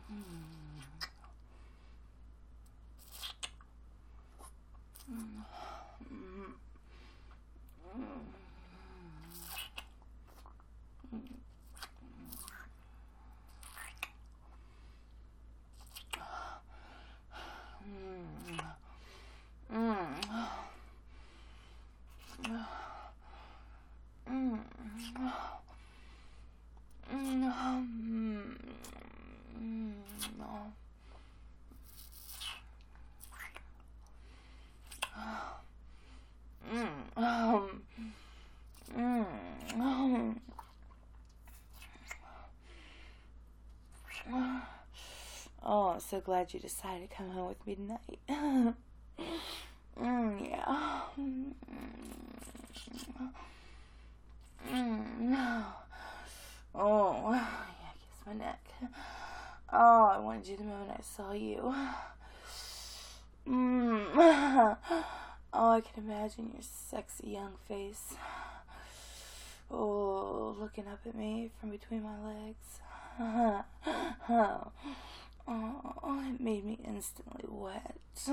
Oh, I'm so glad you decided to come home with me tonight. Yeah. Oh, yeah, kiss my neck. Oh, I wanted you the moment I saw you. Oh, I can imagine your sexy young face. Oh, looking up at me from between my legs. Oh, it made me instantly wet.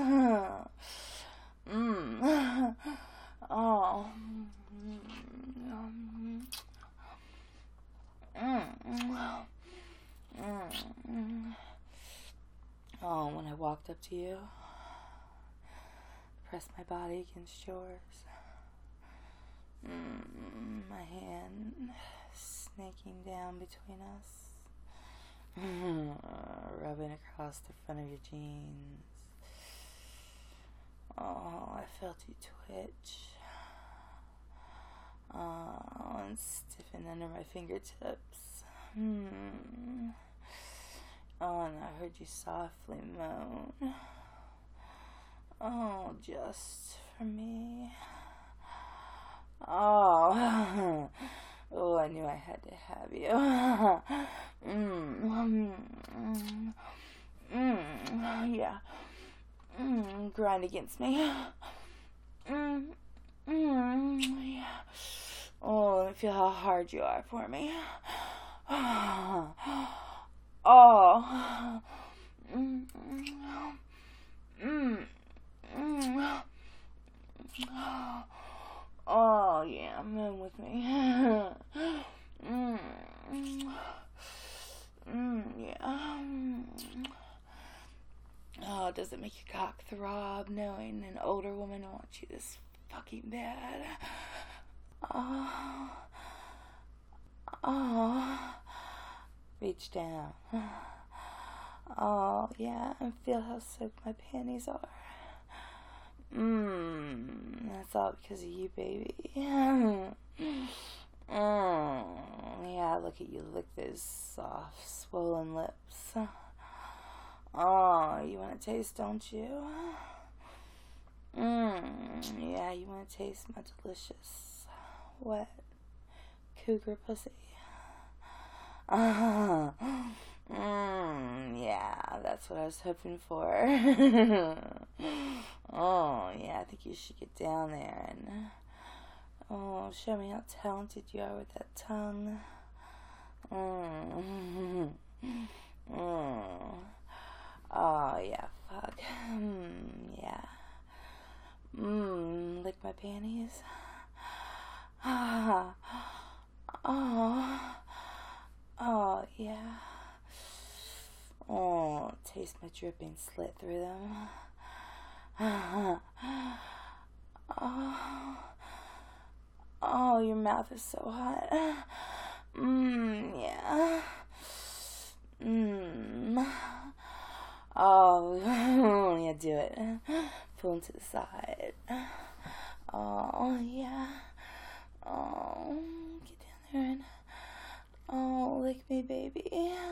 Oh. Oh, when I walked up to you, pressed my body against yours. My hand snaking down between us. Rubbing across the front of your jeans. Oh, I felt you twitch. Oh, and stiffen under my fingertips. Oh, and I heard you softly moan. Oh, just for me. Oh, oh, I knew I had to have you. Yeah. Grind against me. Yeah. Oh, let me feel how hard you are for me. Oh. Oh, yeah, moon with me. Yeah. Oh, does it make your cock throb knowing an older woman wants you this fucking bad? Oh. Oh. Reach down. Oh, yeah, and feel how soaked my panties are. That's all because of you, baby. Yeah, look at you lick those soft, swollen lips. Oh, you want to taste, don't you? Yeah, you want to taste my delicious, wet, cougar pussy. Yeah, that's what I was hoping for. Oh, yeah, I think you should get down there and, show me how talented you are with that tongue. Oh, yeah, fuck. Yeah. Lick my panties. Oh, yeah. Oh, taste my dripping slit through them. Oh, your mouth is so hot. Yeah. Oh, yeah, do it. Pull him to the side. Oh, yeah. Oh, get down there and, lick me, baby.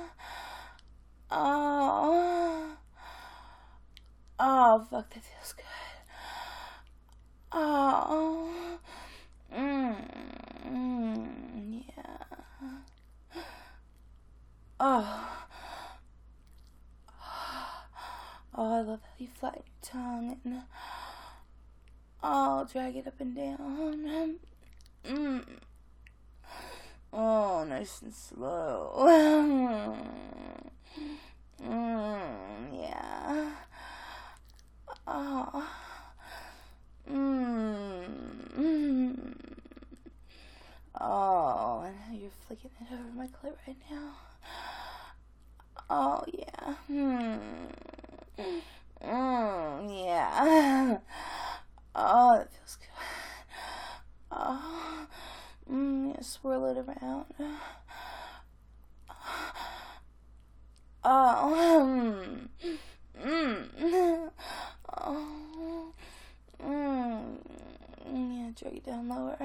Oh, fuck, that feels good. Oh, yeah. Oh, I love how you flatten your tongue and, drag it up and down. Oh, nice and slow. Yeah. Oh. Mm. Oh, and now you're flicking it over my clit right now. Oh, yeah. Yeah. Oh, that feels good. Oh, yeah, swirl it around. Oh, oh, yeah, drag it down lower.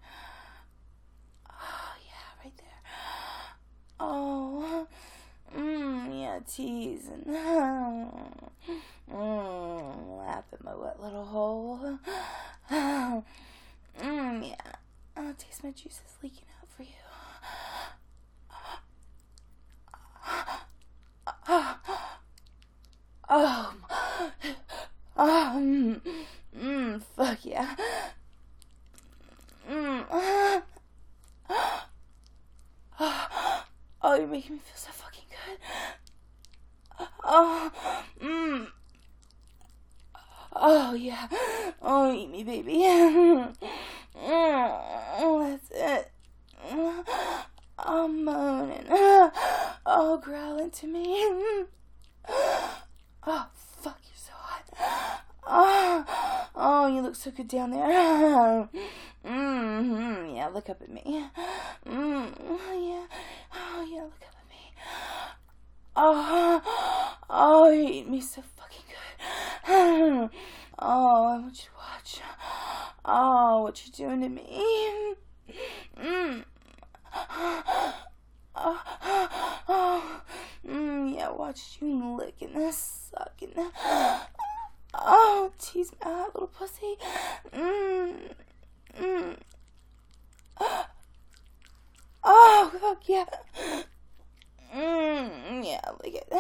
Oh, yeah, right there. Oh, yeah, teasing. Laugh at my wet little hole. Yeah. Oh, taste my juices leaking out for you. Fuck yeah. Oh, you're making me feel so fucking good. Oh, yeah. Oh, eat me, baby. That's it. I'm moaning. Oh, growling to me. Oh, fuck, you're so hot. Oh, you look so good down there. Yeah, look up at me. Yeah. Oh, yeah, look up at me. Oh, you eat me so fucking good. Oh, I want you to watch. Oh, what you're doing to me. Yeah, watch you licking this, sucking. Oh, tease me out, little pussy. Oh, fuck yeah. Yeah, lick it.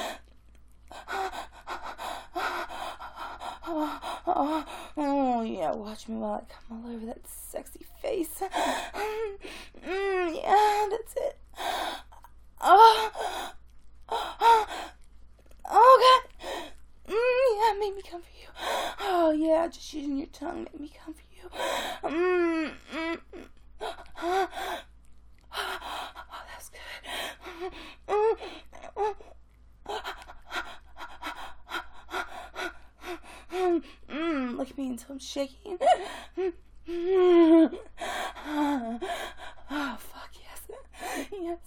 Oh, yeah, watch me while I come all over that sexy face. Yeah, that's it. Oh, God. Yeah, make me come for you. Oh, yeah, just using your tongue, make me come for you. Oh, that's good. Look at me until I'm shaking. Oh, fuck, yes. Yes.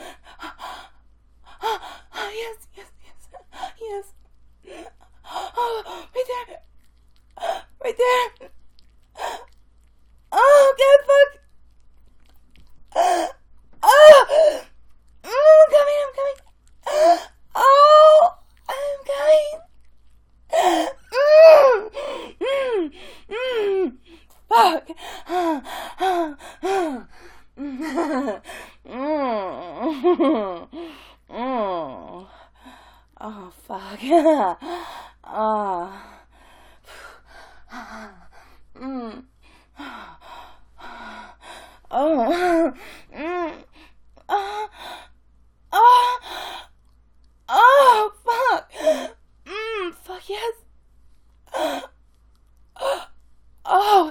Yes, yes, yes. Yes. Oh, right there. Right there. Oh, God, fuck. Oh, I'm coming. Oh, I'm coming. Fuck. Oh, fuck. Oh, fuck. Fuck yes. Oh,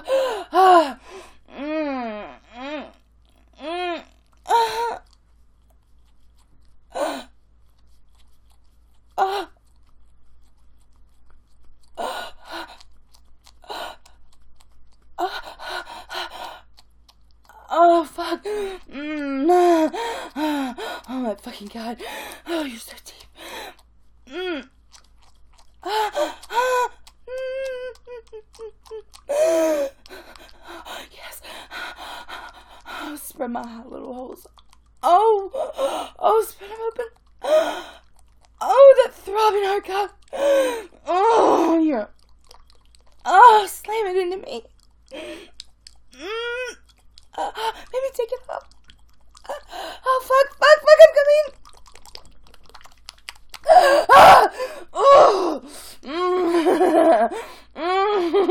oh, fuck. Oh, my fucking God. Oh, you're so deep. Yes. Oh, spread my hot little holes. Oh, spread them open. Oh, that throbbing heart cock. Oh, yeah. Oh, slam it into me. Maybe take it off. Oh, fuck, I'm coming. Oh,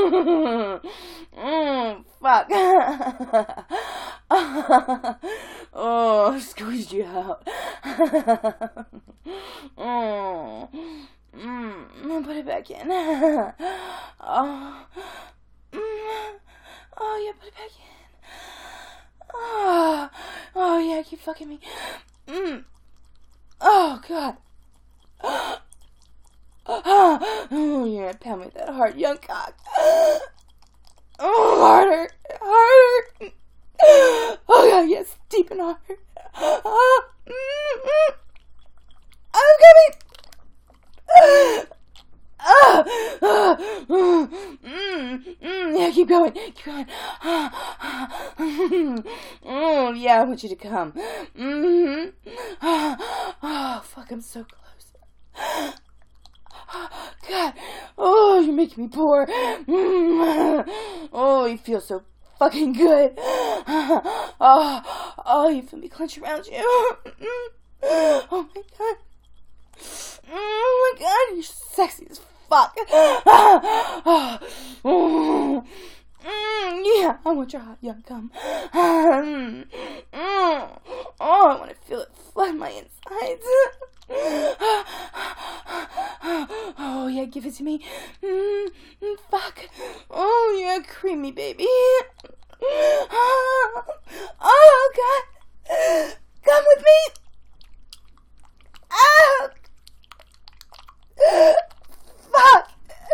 fuck. Oh, squeezed you out. Put it back in. Oh, oh yeah, put it back in. Oh yeah, keep fucking me. Oh god. Oh yeah, pound me with that hard young cock. Oh, harder, harder. Oh god, yes, deep and hard. I'm coming. Yeah, keep going, keep going. Oh yeah, I want you to come. Oh fuck, I'm so close. God, oh, you're making me poor. Oh, you feel so fucking good. Oh, you feel me clench around you. Oh my god. Oh my god, you're sexy as fuck. Yeah, I want your hot young cum. Oh, I want to feel it flood my insides. Oh yeah, give it to me. Fuck. Oh yeah, creamy baby. Oh god, come with me. Oh, fuck.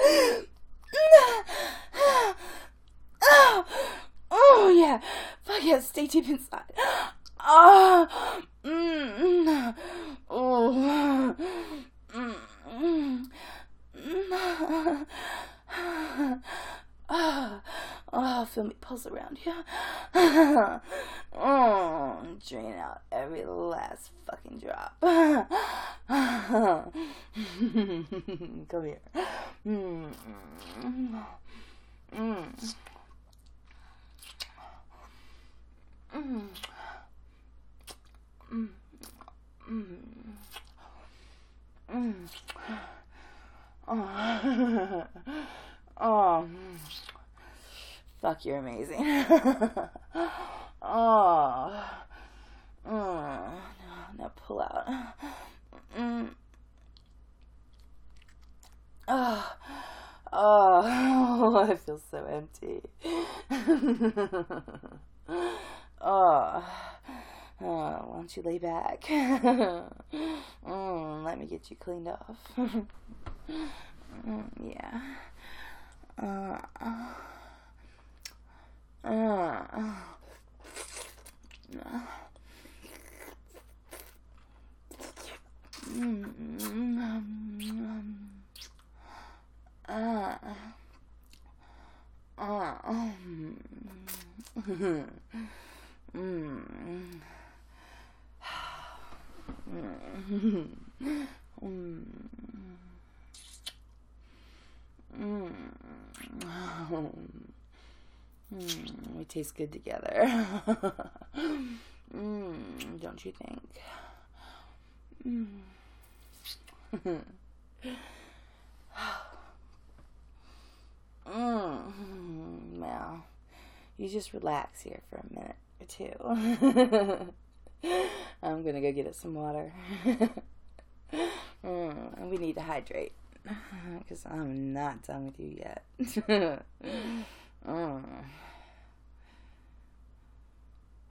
Oh yeah, fuck yeah, stay deep inside. Oh, oh, oh, feel me pulse around you. Oh, drain out every last fucking drop. Come here. Oh, fuck, you're amazing. Oh, now pull out. Oh, I feel so empty. Oh, why don't you lay back? Let me get you cleaned off. Yeah. We taste good together. Don't you think? Now, you just relax here for a minute or two. I'm gonna go get us some water. We need to hydrate, because I'm not done with you yet.